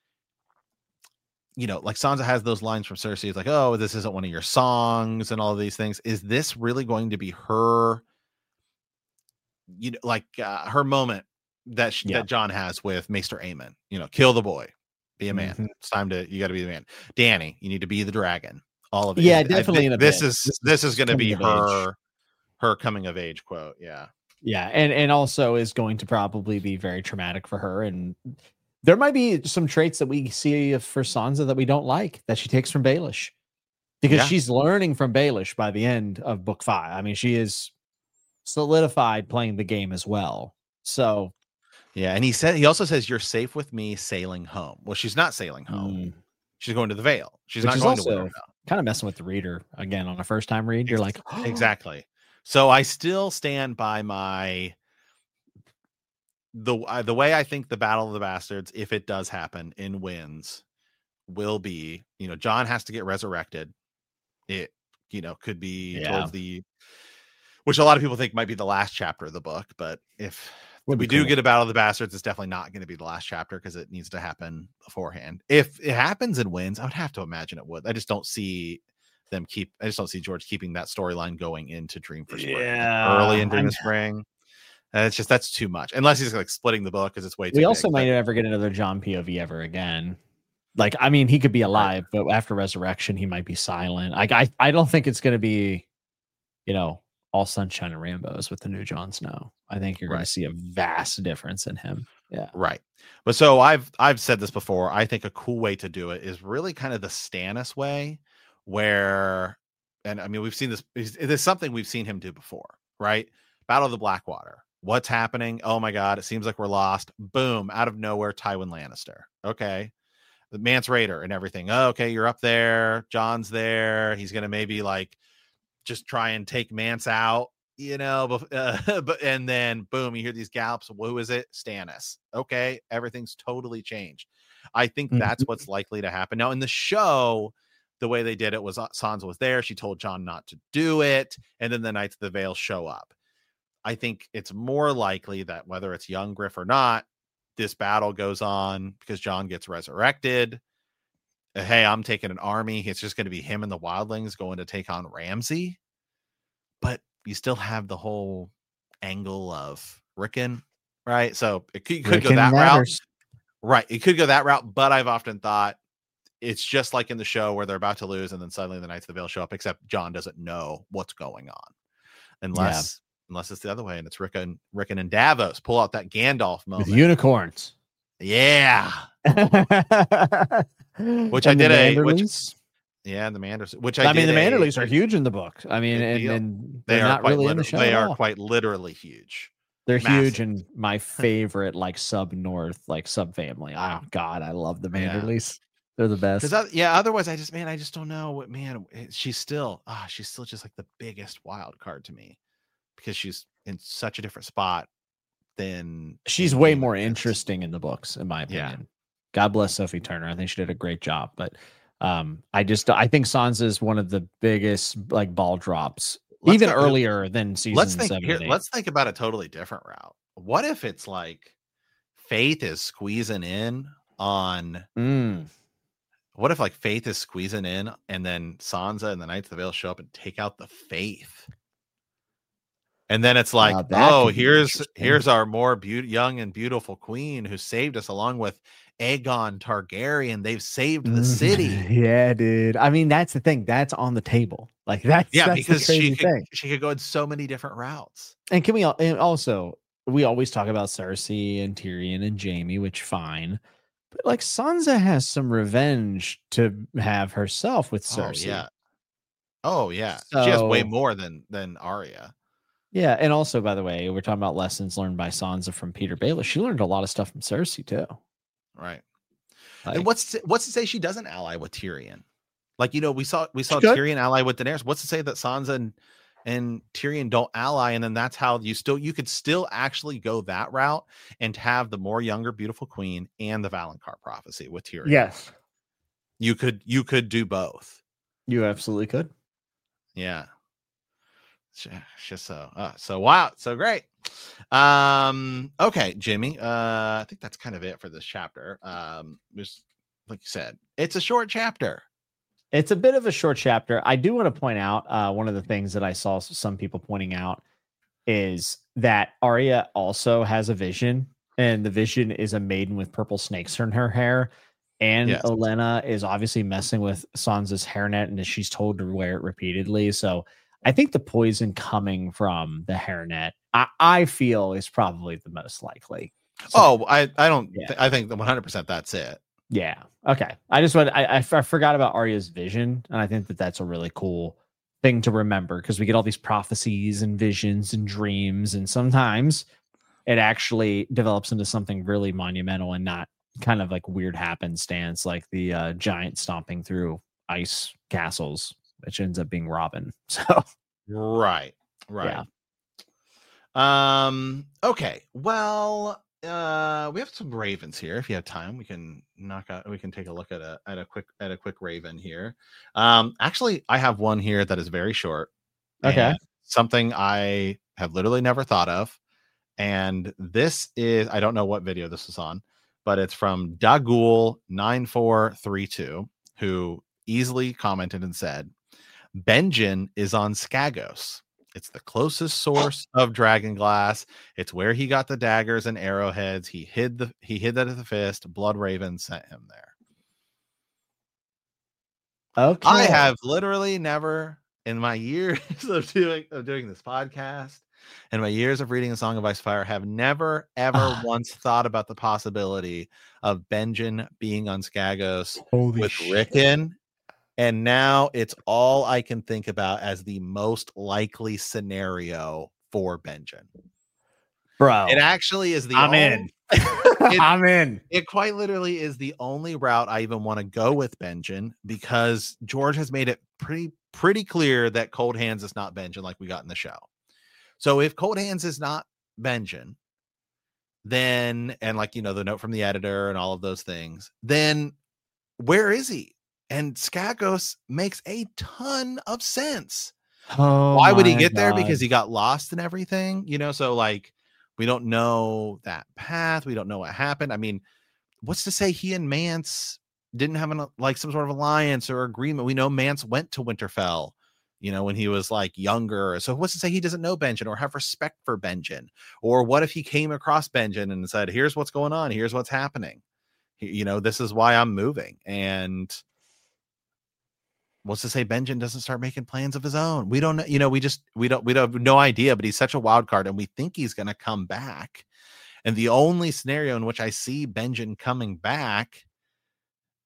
like Sansa has those lines from Cersei. It's like, oh, this isn't one of your songs and all of these things. Is this really going to be her, her moment that Jon has with Maester Aemon? Kill the boy, be a man. It's time you got to be the man. Dany, you need to be the dragon. All of it. Yeah, definitely. This is going to be her coming of age quote. Yeah. Yeah, and also is going to probably be very traumatic for her. And there might be some traits that we see for Sansa that we don't like, that she takes from Baelish. Because she's learning from Baelish by the end of book 5. I mean, she is solidified playing the game as well. So, yeah, and he also says, you're safe with me sailing home. Well, she's not sailing home. She's going to the Vale. She's not going to Winterfell. Kind of messing with the reader again on a first time read. You're like, oh. Exactly. So I still stand by the way I think the Battle of the Bastards, if it does happen in wins, will be, Jon has to get resurrected. It, could be towards which a lot of people think might be the last chapter of the book. But if we do get a Battle of the Bastards, it's definitely not going to be the last chapter because it needs to happen beforehand. If it happens and wins, I would have to imagine it would. I just don't see George keeping that storyline going into Dream for Spring early in Dream of Spring. That's too much, unless he's like splitting the book because it's way too we also big, might never get another Jon POV ever again. Like, I mean, he could be alive, but after resurrection he might be silent. I don't think it's going to be all sunshine and rainbows with the new Jon Snow. I think you're going to see a vast difference in him. Yeah, right. But so I've said this before, I think a cool way to do it is really kind of the Stannis way, where, and I mean, we've seen this, it is something we've seen him do before, right? Battle of the Blackwater. What's happening? Oh my God, it seems like we're lost. Boom, out of nowhere, Tywin Lannister. Okay. The Mance Rayder and everything. Oh, okay, you're up there. Jon's there. He's going to maybe like just try and take Mance out, but and then boom, you hear these gallops. Who is it? Stannis. Okay, everything's totally changed. I think that's what's likely to happen. Now in the show, the way they did it was Sansa was there. She told Jon not to do it. And then the Knights of the Vale show up. I think it's more likely that whether it's young Griff or not, this battle goes on because Jon gets resurrected. Hey, I'm taking an army. It's just going to be him and the wildlings going to take on Ramsay. But you still have the whole angle of Rickon, right? So it could go that route. Right. It could go that route. But I've often thought, it's just like in the show where they're about to lose and then suddenly the Knights of the Vale show up, except Jon doesn't know what's going on. Unless it's the other way and it's Rickon and Davos pull out that Gandalf moment. With unicorns. Yeah. Which I did Yeah, the Manderleys, which I mean, the Manderleys are huge in the book. I mean, big deal. and They they're are not quite really in the show. they at are all. quite literally huge. They're huge, Massive. and my favorite like sub North, like sub family. Oh God, I love the Manderleys. They're the best. Because otherwise I just don't know what, man. She's still just like the biggest wild card to me, because she's in such a different spot than she's in way Game of more Thrones. interesting in the books, in my opinion. Yeah. God bless Sophie Turner. I think she did a great job, but I think Sansa is one of the biggest like ball drops, even earlier than season 7 and 8. Let's think about a totally different route. What if it's like Faith is squeezing in on? What if like Faith is squeezing in, and then Sansa and the Knights of the Vale show up and take out the Faith, and then it's like, here's our more young and beautiful queen who saved us, along with Aegon Targaryen. They've saved the city. Yeah, dude. I mean, that's the thing. That's on the table. Like that's because the she could go in so many different routes. And we always talk about Cersei and Tyrion and Jaime, which fine. But like Sansa has some revenge to have herself with Cersei. Oh yeah. She has way more than Arya. Yeah, and also, by the way, we're talking about lessons learned by Sansa from Peter Baelish. She learned a lot of stuff from Cersei too. Right. And what's to say she doesn't ally with Tyrion? Like, we saw Tyrion ally with Daenerys. What's to say that Sansa and Tyrion don't ally, and then that's how you could still actually go that route and have the more younger, beautiful queen and the Valonqar prophecy with Tyrion. Yes, you could do both. You absolutely could. Yeah, just so wow, so great. Okay, Jimmy. I think that's kind of it for this chapter. Just like you said, it's a short chapter. It's a bit of a short chapter. I do want to point out one of the things that I saw some people pointing out is that Arya also has a vision, and the vision is a maiden with purple snakes in her hair. And Olenna is obviously messing with Sansa's hairnet, and she's told to wear it repeatedly. So I think the poison coming from the hairnet, I feel, is probably the most likely. So, I think the 100% that's it. Yeah. Okay. I forgot about Arya's vision, and I think that that's a really cool thing to remember, because we get all these prophecies and visions and dreams, and sometimes it actually develops into something really monumental and not kind of like weird happenstance, like the giant stomping through ice castles, which ends up being Robin. So right. Yeah. Okay. Well, we have some ravens here. If you have time, we can take a look at a quick raven here. Actually, I have one here that is very short. Okay. Something I have literally never thought of. And this is, I don't know what video this is on, but it's from Dagul9432, who easily commented and said, Benjen is on Skagos. It's the closest source of dragon glass. It's where he got the daggers and arrowheads. He hid that at the fist. Blood Raven sent him there. Okay. I have literally never, in my years of doing this podcast and my years of reading A Song of Ice and Fire, have never ever once thought about the possibility of Benjen being on Skagos with Rickon. And now it's all I can think about as the most likely scenario for Benjen. Bro, it actually is I'm in. It quite literally is the only route I even want to go with Benjen, because George has made it pretty clear that Cold Hands is not Benjen like we got in the show. So if Cold Hands is not Benjen, then, and like, the note from the editor and all of those things, then where is he? And Skagos makes a ton of sense. Why would he get there? Because he got lost and everything, so like, we don't know that path. We don't know what happened. I mean, what's to say he and Mance didn't have some sort of alliance or agreement? We know Mance went to Winterfell, when he was like younger. So what's to say he doesn't know Benjen or have respect for Benjen? Or what if he came across Benjen and said, here's what's going on. Here's what's happening. This is why I'm moving. And what's to say Benjen doesn't start making plans of his own? We don't know, we don't have no idea, but he's such a wild card, and we think he's going to come back. And the only scenario in which I see Benjen coming back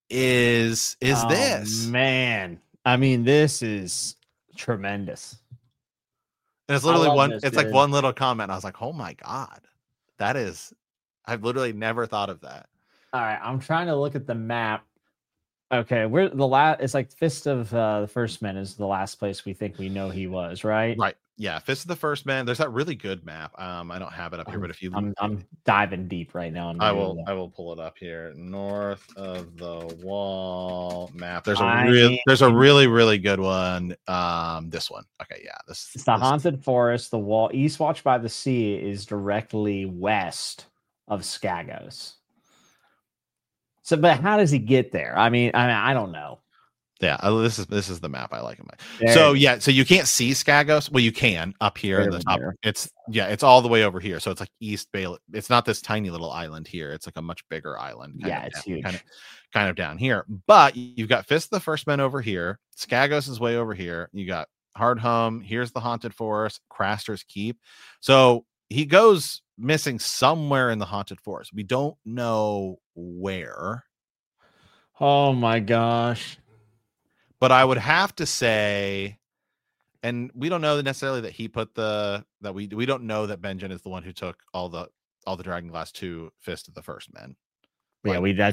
is this. Man, I mean, this is tremendous. And it's literally one. This, it's dude. like one little comment. And I was like, oh my god, that is. I've literally never thought of that. All right, I'm trying to look at the map. Okay, we're the last. It's like Fist of the First Men is the last place we think we know he was, right? Right. Yeah. Fist of the First Man. There's that really good map. I don't have it up here, but if you, I'm diving deep right now. I will pull it up here. North of the Wall map. There's a really good one. This one. Okay. Yeah. It's the Haunted Forest. The wall. Eastwatch by the Sea is directly west of Skagos. So, but how does he get there? I mean, I don't know. Yeah, this is the map I like. So yeah, so you can't see Skagos. Well, you can up here in the top. It's all the way over here. So it's like East Bay. It's not this tiny little island here. It's like a much bigger island. It's huge. Kind of down here. But you've got Fist of the First Men over here. Skagos is way over here. You got Hardhome. Here's the Haunted Forest. Craster's Keep. So he goes missing somewhere in the Haunted Forest. We don't know where. Oh my gosh. But I would have to say, and we don't know necessarily that he put we don't know that Benjen is the one who took all the Dragonglass to Fist of the First Men. Yeah,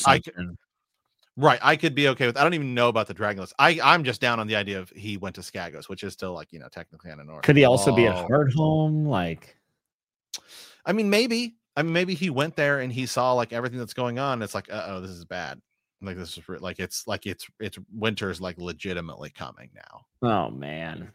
I could be okay with. I don't even know about the Dragonglass. I'm just down on the idea of he went to Skagos, which is still like, technically on the north. Could he also be at Hardhome? Like, I mean, maybe he went there and he saw like everything that's going on. It's like, this is bad. Like this is it's winter's like legitimately coming now. Oh man.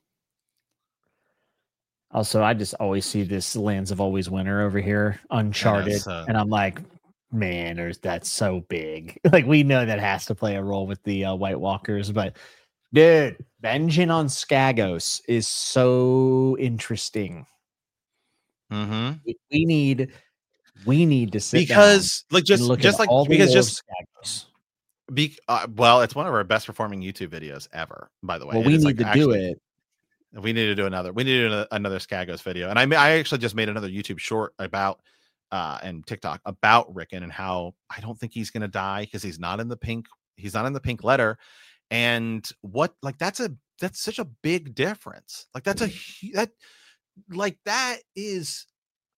Also, I just always see this Lands of Always Winter over here, Uncharted, and I'm like, man, that's so big. Like we know that has to play a role with the White Walkers, but dude, Benjen on Skagos is so interesting. Mm-hmm. We need to sit because down like just like because just Skagos. Well, it's one of our best performing YouTube videos ever, by the way. Well, we need to do it. We need to do another. We need to do another Skagos video, and I actually just made another YouTube short about and TikTok about Rickon and how I don't think he's gonna die because he's not in the pink. He's not in the pink letter, and what like that's such a big difference. Like that is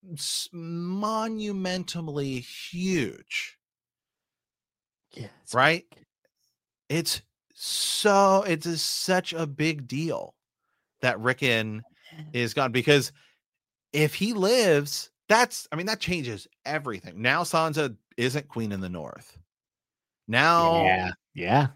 monumentally huge. Yeah, right. It is such a big deal that Rickon is gone, because if he lives, that changes everything. Now Sansa isn't queen in the North. Now, yeah.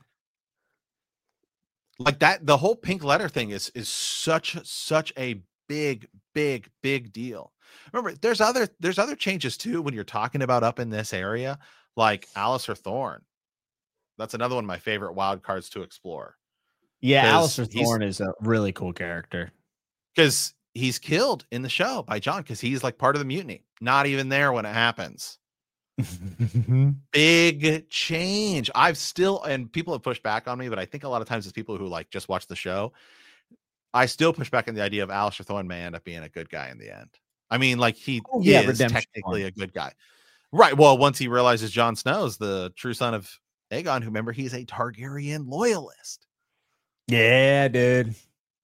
Like that, the whole pink letter thing is such a big deal. Remember, there's other changes too when you're talking about up in this area, like Alistair Thorne. That's another one of my favorite wild cards to explore. Yeah, Alistair Thorne is a really cool character because he's killed in the show by Jon because he's like part of the mutiny, not even there when it happens. Big change. And people have pushed back on me, but I think a lot of times it's people who like just watch the show. I still push back on the idea of Alistair Thorne may end up being a good guy in the end. I mean, like he is technically a good guy. Right. Well, once he realizes Jon Snow's the true son of Aegon, who, remember, he's a Targaryen loyalist. Yeah, dude.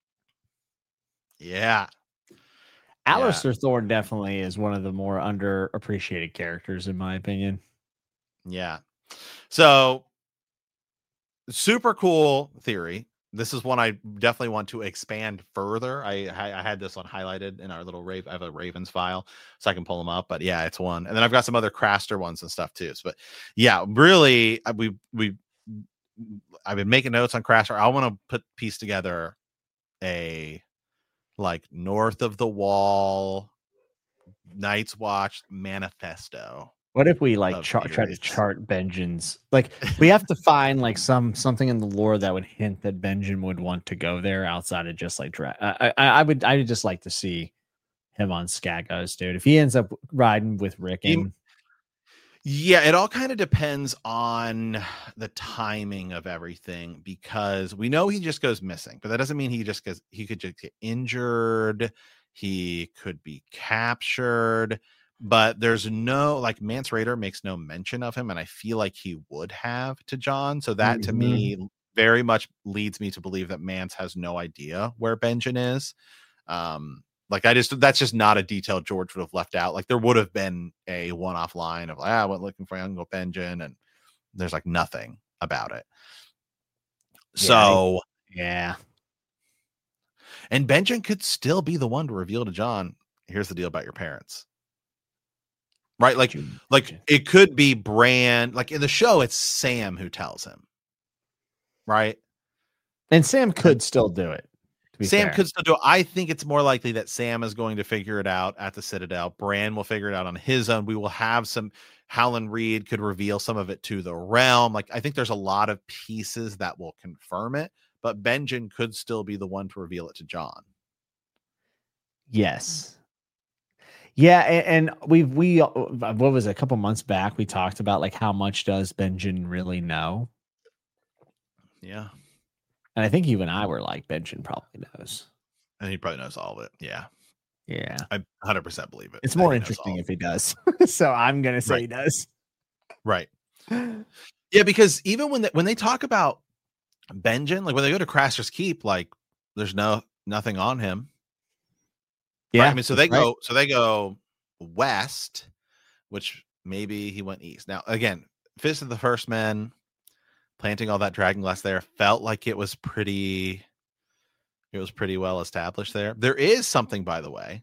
Yeah. Alistair Thorne definitely is one of the more underappreciated characters, in my opinion. Yeah. So, super cool theory. This is one I definitely want to expand further. I had this one highlighted in our little I have a Ravens file, so I can pull them up. But yeah, it's one, and then I've got some other Craster ones and stuff too. But yeah, really, I've been making notes on Craster. I want to piece together a like North of the Wall, Night's Watch manifesto. What if we like try to chart Benjen's? Like we have to find like something in the lore that would hint that Benjen would want to go there outside of just like I would just like to see him on Skagos, dude. If he ends up riding with Rickon. Yeah, it all kind of depends on the timing of everything, because we know he just goes missing, but that doesn't mean he could just get injured. He could be captured. but there's no, like, Mance Rayder makes no mention of him, and I feel like he would have to John. So that to me very much leads me to believe that Mance has no idea where Benjen is. That's just not a detail George would have left out. Like, there would have been a one-off line of, I went looking for Uncle Benjen, and there's like nothing about it. So yeah. And Benjen could still be the one to reveal to John, here's the deal about your parents. Right? Like it could be Bran. Like, in the show, it's Sam who tells him. Right? And Sam could still do it. Sam could still do it. I think it's more likely that Sam is going to figure it out at the Citadel. Bran will figure it out on his own. We will have some. Howland Reed could reveal some of it to the realm. Like, I think there's a lot of pieces that will confirm it, but Benjen could still be the one to reveal it to John. Yes. Yeah. And we what was it, a couple months back, we talked about, like, how much does Benjen really know? Yeah. And I think you and I were like, Benjen probably knows. And he probably knows all of it. Yeah. Yeah. I 100% believe it. It's more interesting if he does. So I'm going to say he does. Right. Yeah, because even when they talk about Benjen, like when they go to Craster's Keep, like there's nothing on him. Yeah. Right? I mean, so they go west, which maybe he went east. Now, again, Fist of the First Men, planting all that dragon glass there, felt like it was pretty well established there. There is something, by the way,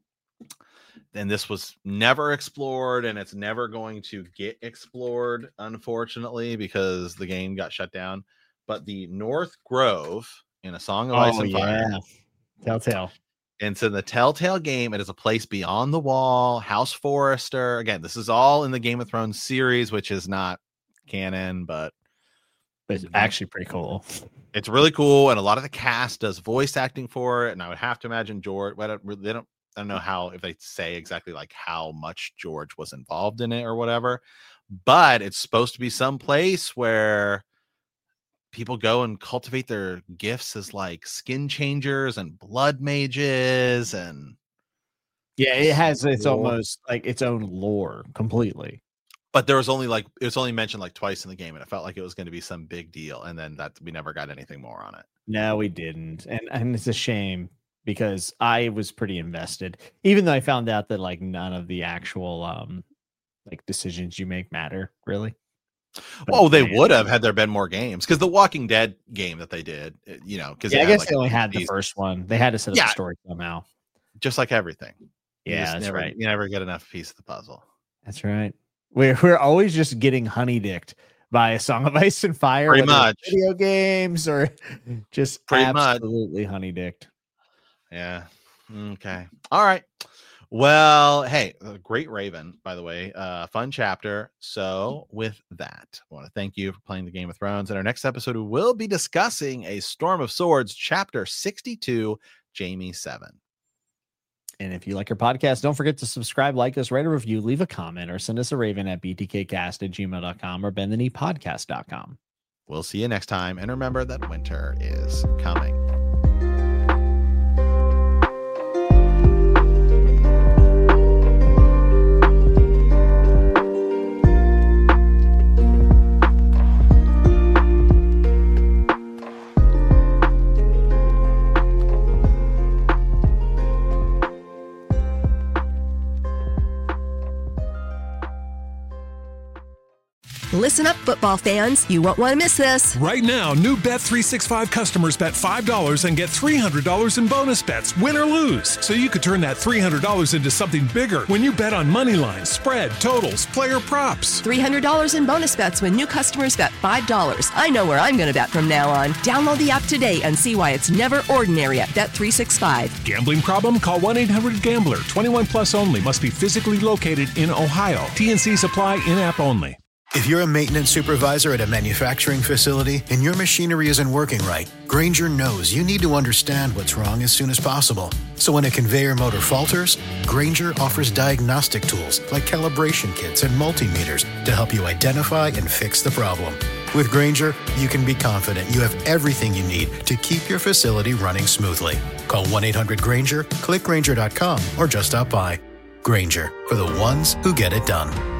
and this was never explored, and it's never going to get explored, unfortunately, because the game got shut down. But the North Grove in A Song of Ice and Fire. Telltale. And it's in the Telltale game. It is a place beyond the wall. House Forrester. Again, this is all in the Game of Thrones series, which is not canon, but it's actually pretty cool. It's really cool, and a lot of the cast does voice acting for it. And I would have to imagine George. I don't know how, if they say exactly like how much George was involved in it or whatever, but it's supposed to be some place where people go and cultivate their gifts as like skin changers and blood mages, and it has its almost like its own lore completely. But there was only it's only mentioned like twice in the game, and it felt like it was going to be some big deal, and then that we never got anything more on it. No, we didn't, and it's a shame because I was pretty invested, even though I found out that like none of the actual like decisions you make matter really. Well, they would have had there been more games, because the Walking Dead game that they did, because I guess they only had the first one. They had to set up the story somehow, just like everything. That's right. You never get enough piece of the puzzle. That's right. We're always just getting honey-dicked by A Song of Ice and Fire, pretty much video games, or just pretty absolutely honey-dicked. Yeah. Okay. All right. Well, hey, great Raven, by the way. Fun chapter. So with that, I want to thank you for playing the Game of Thrones. In our next episode, we will be discussing A Storm of Swords, chapter 62, Jaime 7. And if you like our podcast, don't forget to subscribe, like us, write a review, leave a comment, or send us a raven at btkcast@gmail.com or bendthekneepodcast.com. We'll see you next time. And remember that winter is coming. Listen up, football fans. You won't want to miss this. Right now, new Bet365 customers bet $5 and get $300 in bonus bets, win or lose. So you could turn that $300 into something bigger when you bet on money lines, spread, totals, player props. $300 in bonus bets when new customers bet $5. I know where I'm going to bet from now on. Download the app today and see why it's never ordinary at Bet365. Gambling problem? Call 1-800-GAMBLER. 21 plus only. Must be physically located in Ohio. T&Cs apply. In-app only. If you're a maintenance supervisor at a manufacturing facility and your machinery isn't working right, Grainger knows you need to understand what's wrong as soon as possible. So when a conveyor motor falters, Grainger offers diagnostic tools like calibration kits and multimeters to help you identify and fix the problem. With Grainger, you can be confident you have everything you need to keep your facility running smoothly. Call 1-800-GRAINGER, click Grainger.com, or just stop by. Grainger, for the ones who get it done.